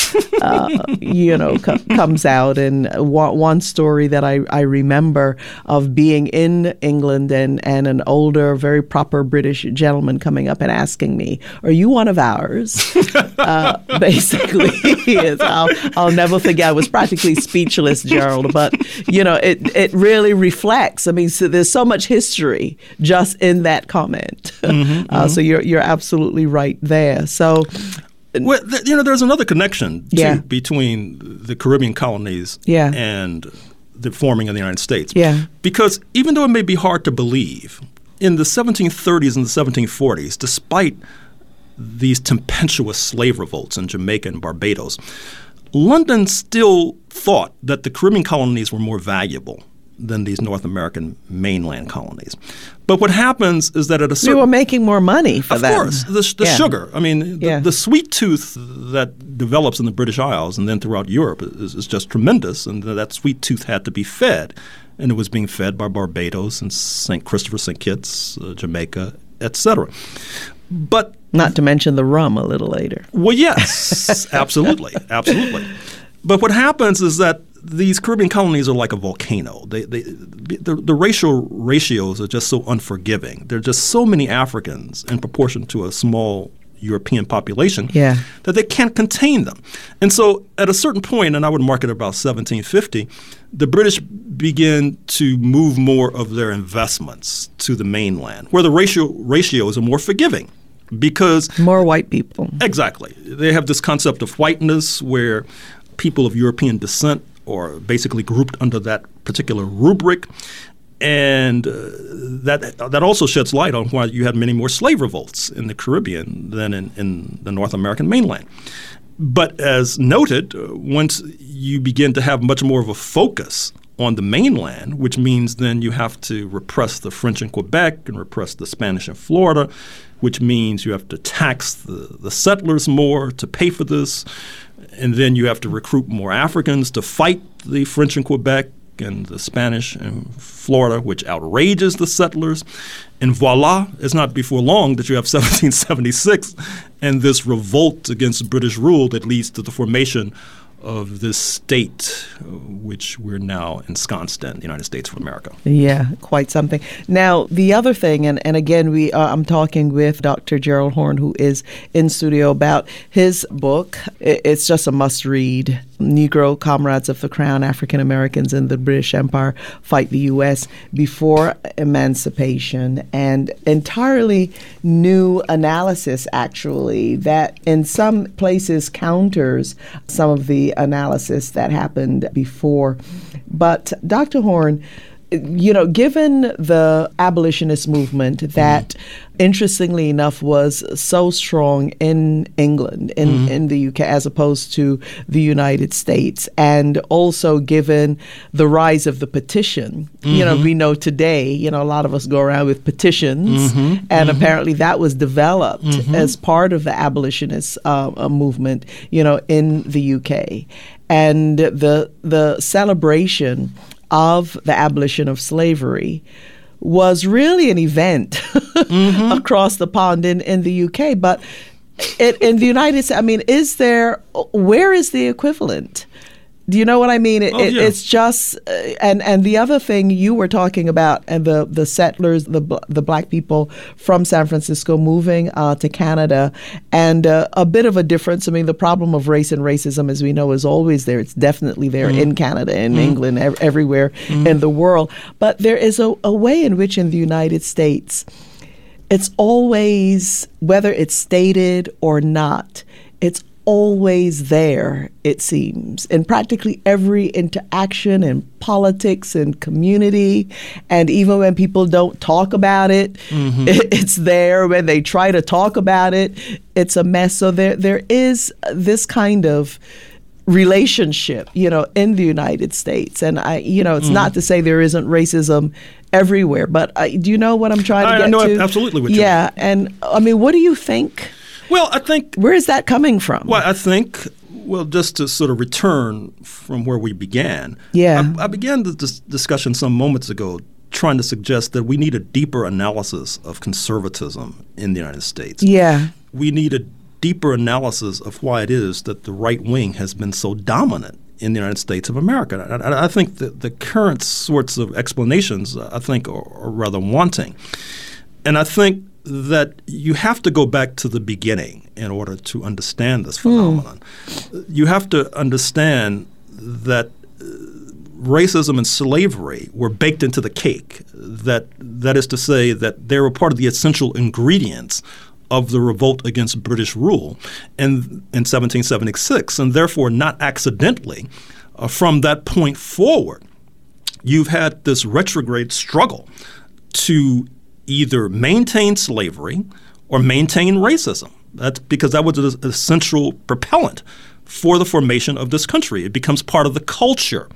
comes out. And one story that I remember of being in England and an older, very proper British gentleman coming up and asking me, "Are you one of ours?" Basically, yes, I'll never forget. I was practically speechless, Gerald. But you know, it really reflects. I mean, so there's so much history just in that comment. So you're absolutely right there. So. Well, there's another connection too, between the Caribbean colonies and the forming of the United States. Yeah. Because even though it may be hard to believe, in the 1730s and the 1740s, despite these tempestuous slave revolts in Jamaica and Barbados, London still thought that the Caribbean colonies were more valuable than these North American mainland colonies. But what happens is that at a certain... We were making more money for them. Of course. The sugar. I mean, the sweet tooth that develops in the British Isles and then throughout Europe is just tremendous, and that sweet tooth had to be fed. And it was being fed by Barbados and St. Christopher, St. Kitts, Jamaica, etc. But not to mention the rum a little later. Well, yes, absolutely, absolutely. But what happens is that these Caribbean colonies are like a volcano. The racial ratios are just so unforgiving. There are just so many Africans in proportion to a small European population that they can't contain them. And so at a certain point, and I would mark it about 1750, the British begin to move more of their investments to the mainland, where the racial ratios are more forgiving. Because more white people. Exactly. They have this concept of whiteness where people of European descent are basically grouped under that particular rubric. And that also sheds light on why you had many more slave revolts in the Caribbean than in the North American mainland. But as noted, once you begin to have much more of a focus on the mainland, which means then you have to repress the French in Quebec and repress the Spanish in Florida, which means you have to tax the settlers more to pay for this. And then you have to recruit more Africans to fight the French in Quebec and the Spanish in Florida, which outrages the settlers. And voila, it's not before long that you have 1776 and this revolt against British rule that leads to the formation of this state, which we're now ensconced in, the United States of America. Yeah, quite something. Now, the other thing, and again, I'm talking with Dr. Gerald Horne, who is in studio, about his book. It's just a must-read. Negro Comrades of the Crown, African Americans in the British Empire Fight the U.S. Before Emancipation, and entirely new analysis, actually, that in some places counters some of the analysis that happened before. But Dr. Horne, given the abolitionist movement that, interestingly enough, was so strong in England, in the UK, as opposed to the United States, and also given the rise of the petition, we know today, a lot of us go around with petitions, and apparently that was developed as part of the abolitionist movement, in the UK. And the celebration of the abolition of slavery was really an event across the pond in the UK. But in the United States, where is the equivalent? Do you know what I mean? It's just, and the other thing you were talking about, and the settlers, the black people from San Francisco moving to Canada, and a bit of a difference. The problem of race and racism, as we know, is always there. It's definitely there in Canada, in England, everywhere in the world. But there is a way in which in the United States, it's always, whether it's stated or not, it's always there, it seems, in practically every interaction in politics and community. And even when people don't talk about it, it's there. When they try to talk about it, it's a mess. So there is this kind of relationship, in the United States. And it's not to say there isn't racism everywhere, but do you know what I'm trying to get to? I know absolutely what you mean. Yeah, and what do you think? Well, I think... Where is that coming from? Well, I think, just to sort of return from where we began, I began the discussion some moments ago trying to suggest that we need a deeper analysis of conservatism in the United States. Yeah. We need a deeper analysis of why it is that the right wing has been so dominant in the United States of America. And I think that the current sorts of explanations, are rather wanting. And I think that you have to go back to the beginning in order to understand this phenomenon. You have to understand that racism and slavery were baked into the cake. That is to say that they were part of the essential ingredients of the revolt against British rule in 1776, and therefore not accidentally, from that point forward, you've had this retrograde struggle to either maintain slavery or maintain racism. That's because that was an essential propellant for the formation of this country. It becomes part of the culture.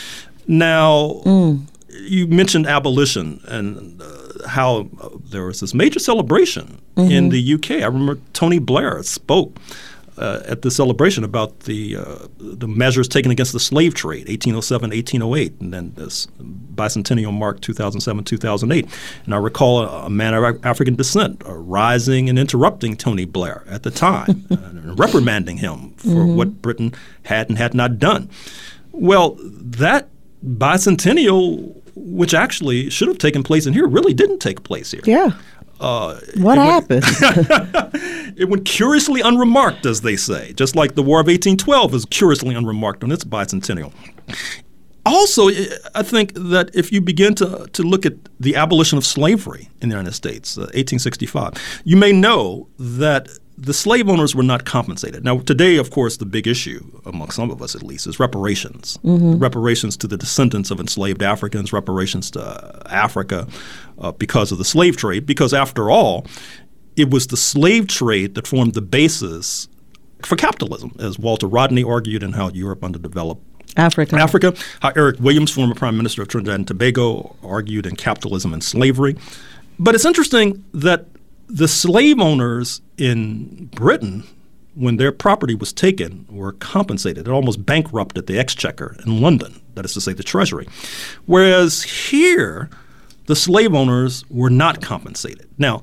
Now, you mentioned abolition and how there was this major celebration in the UK. I remember Tony Blair spoke at the celebration about the measures taken against the slave trade, 1807, 1808, and then this bicentennial mark, 2007, 2008. And I recall a man of African descent rising and interrupting Tony Blair at the time, and reprimanding him for what Britain had and had not done. Well, that bicentennial, which actually should have taken place in here, really didn't take place here. Yeah. What happened? It went curiously unremarked, as they say, just like the War of 1812 is curiously unremarked on its bicentennial. Also, I think that if you begin to look at the abolition of slavery in the United States, 1865, you may know that the slave owners were not compensated. Now, today, of course, the big issue, among some of us at least, is reparations. Reparations to the descendants of enslaved Africans, reparations to Africa because of the slave trade. Because after all, it was the slave trade that formed the basis for capitalism, as Walter Rodney argued in How Europe Underdeveloped Africa. How Eric Williams, former Prime Minister of Trinidad and Tobago, argued in Capitalism and Slavery. But it's interesting that the slave owners in Britain, when their property was taken, were compensated. It almost bankrupted the Exchequer in London, that is to say the Treasury. Whereas here, the slave owners were not compensated. Now,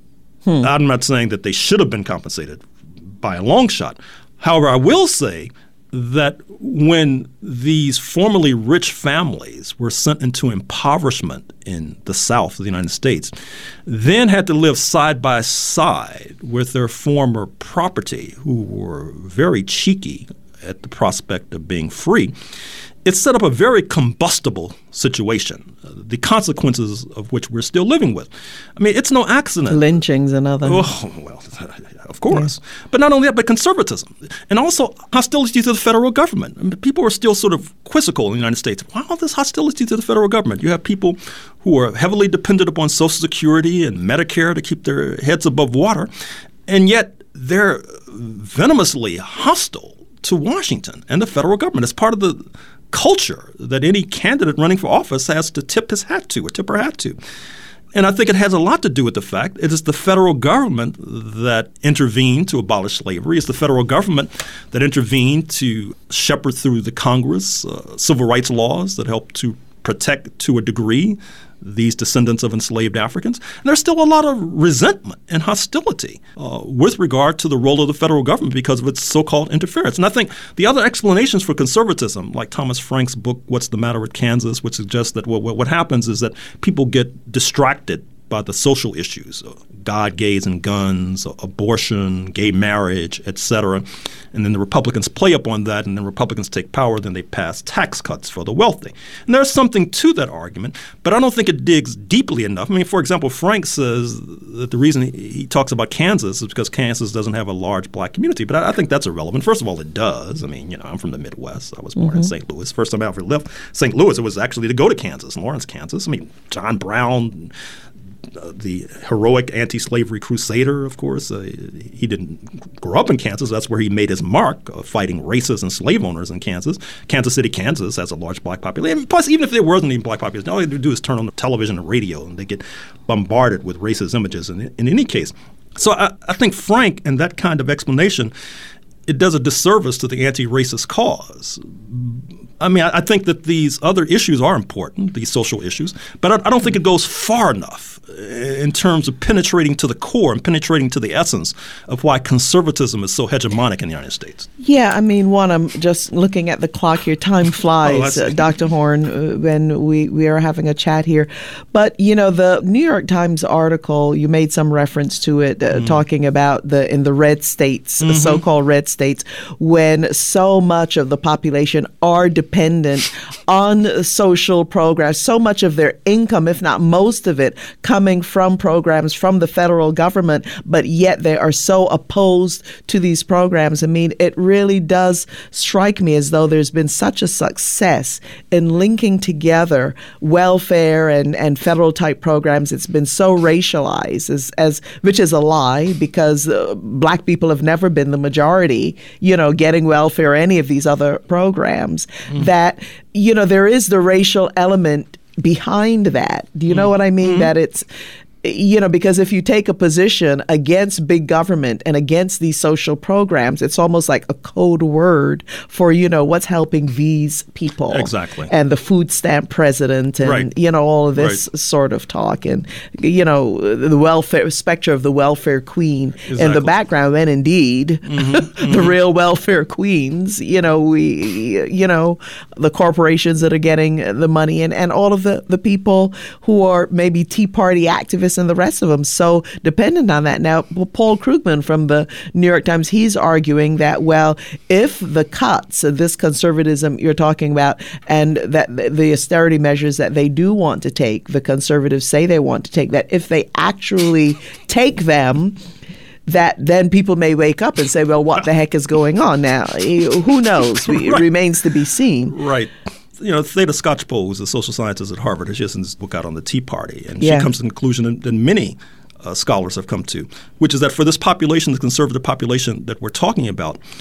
I'm not saying that they should have been compensated by a long shot. However, I will say that when these formerly rich families were sent into impoverishment in the South of the United States, then had to live side by side with their former property, who were very cheeky at the prospect of being free, it set up a very combustible situation, the consequences of which we're still living with. I mean, it's no accident. Lynchings and other. Oh, well, of course. Yeah. But not only that, but conservatism. And also hostility to the federal government. I mean, people are still sort of quizzical in the United States. Why all this hostility to the federal government? You have people who are heavily dependent upon Social Security and Medicare to keep their heads above water, and yet they're venomously hostile to Washington and the federal government. It's part of the culture that any candidate running for office has to tip his hat to or tip her hat to. And I think it has a lot to do with the fact it is the federal government that intervened to abolish slavery. It's the federal government that intervened to shepherd through the Congress civil rights laws that helped to protect, to a degree, these descendants of enslaved Africans. And there's still a lot of resentment and hostility with regard to the role of the federal government because of its so-called interference. And I think the other explanations for conservatism, like Thomas Frank's book, What's the Matter with Kansas, which suggests that what happens is that people get distracted by the social issues, God, gays, and guns, abortion, gay marriage, etc. And then the Republicans play upon that, and then Republicans take power, then they pass tax cuts for the wealthy. And there's something to that argument, but I don't think it digs deeply enough. I mean, for example, Frank says that the reason he talks about Kansas is because Kansas doesn't have a large black community, but I think that's irrelevant. First of all, it does. I mean, I'm from the Midwest. I was born in St. Louis. First time I ever left St. Louis, it was actually to go to Kansas, Lawrence, Kansas. I mean, John Brown, the heroic anti-slavery crusader, of course. He didn't grow up in Kansas. That's where he made his mark, fighting racists and slave owners in Kansas. Kansas City, Kansas has a large black population. Plus, even if there wasn't even black population, all they do is turn on the television and radio, and they get bombarded with racist images in any case. So I think Frank, in that kind of explanation, it does a disservice to the anti-racist cause. I mean, I think that these other issues are important, these social issues, but I don't think it goes far enough in terms of penetrating to the core and penetrating to the essence of why conservatism is so hegemonic in the United States. Yeah, I mean, I'm just looking at the clock here. Time flies, Dr. Horne, when we are having a chat here. But, the New York Times article, you made some reference to it, talking about in the red states, the so-called red states, when so much of the population are dependent on social programs, so much of their income, if not most of it, coming from programs from the federal government, but yet they are so opposed to these programs. I mean, it really does strike me as though there's been such a success in linking together welfare and federal type programs. It's been so racialized, as which is a lie, because black people have never been the majority, getting welfare or any of these other programs, that, there is the racial element behind that. Do you know what I mean? That it's, because if you take a position against big government and against these social programs, it's almost like a code word for, what's helping these people. Exactly. And the food stamp president and, all of this sort of talk. And, the welfare specter of the welfare queen in the background. And indeed, the real welfare queens, the corporations that are getting the money and all of the people who are maybe Tea Party activists and the rest of them so dependent on that. Now, Paul Krugman from the New York Times, he's arguing that, well, if the cuts, this conservatism you're talking about, and that the austerity measures that they do want to take, the conservatives say they want to take, that if they actually take them, that then people may wake up and say, well, what the heck is going on now? Who knows? It remains to be seen. Right. Theda Skocpol, who's a social scientist at Harvard, has just this book out on the Tea Party, and she comes to the conclusion that many scholars have come to, which is that for this population, the conservative population that we're talking about,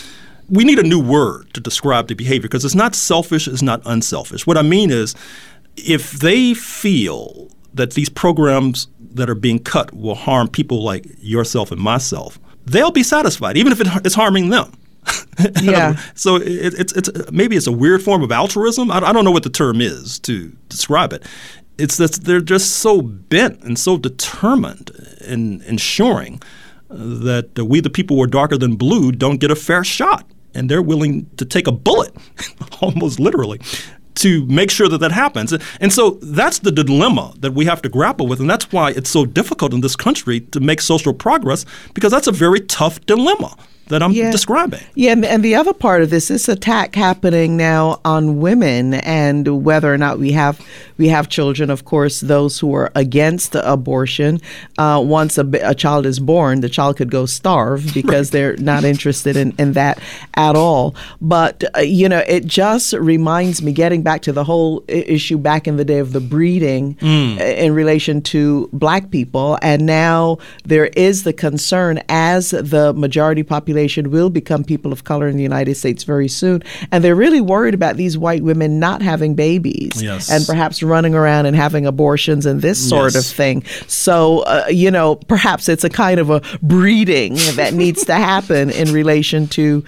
we need a new word to describe the behavior because it's not selfish, it's not unselfish. What I mean is if they feel that these programs that are being cut will harm people like yourself and myself, they'll be satisfied, even if it's harming them. Yeah. So it's maybe it's a weird form of altruism. I don't know what the term is to describe it. It's that they're just so bent and so determined in ensuring that we, the people who are darker than blue, don't get a fair shot. And they're willing to take a bullet, almost literally, to make sure that happens. And so that's the dilemma that we have to grapple with. And that's why it's so difficult in this country to make social progress, because that's a very tough dilemma that I'm describing. Yeah, and the other part of this attack happening now on women and whether or not we have children. Of course, those who are against abortion, once a child is born, the child could go starve because they're not interested in that at all. But, it just reminds me, getting back to the whole issue back in the day of the breeding in relation to black people. And now there is the concern as the majority population will become people of color in the United States very soon. And they're really worried about these white women not having babies and perhaps running around and having abortions and this sort of thing. So, perhaps it's a kind of a breeding that needs to happen in relation to,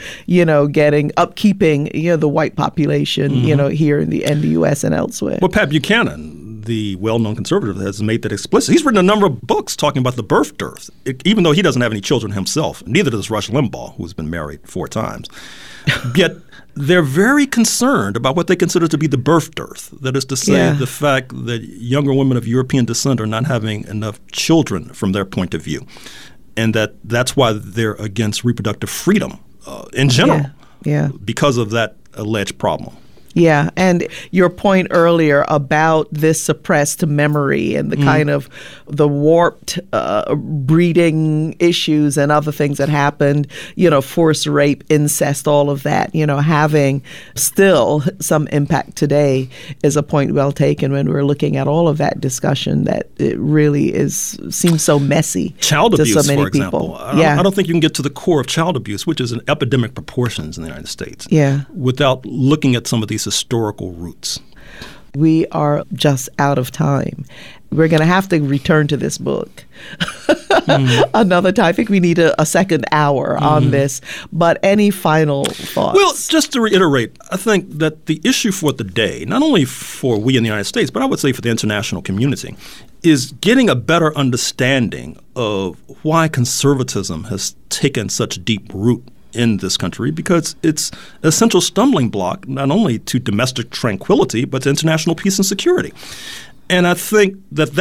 upkeeping, the white population, here in the U.S. and elsewhere. Well, Pat Buchanan, the well-known conservative, has made that explicit. He's written a number of books talking about the birth dearth, even though he doesn't have any children himself. Neither does Rush Limbaugh, who's been married 4 times. Yet they're very concerned about what they consider to be the birth dearth. That is to say, the fact that younger women of European descent are not having enough children from their point of view. And that's why they're against reproductive freedom in general because of that alleged problem. Yeah, and your point earlier about this suppressed memory and the kind of the warped breeding issues and other things that happened, forced rape, incest, all of that, having still some impact today is a point well taken when we're looking at all of that discussion that it really seems so messy. Child abuse, to so many for example. people. I don't think you can get to the core of child abuse, which is an epidemic proportions in the United States, without looking at some of these historical roots. We are just out of time. We're going to have to return to this book another time. I think we need a second hour on this. But any final thoughts? Well, just to reiterate, I think that the issue for the day, not only for we in the United States, but I would say for the international community, is getting a better understanding of why conservatism has taken such deep root in this country, because it's an essential stumbling block not only to domestic tranquility but to international peace and security. And I think that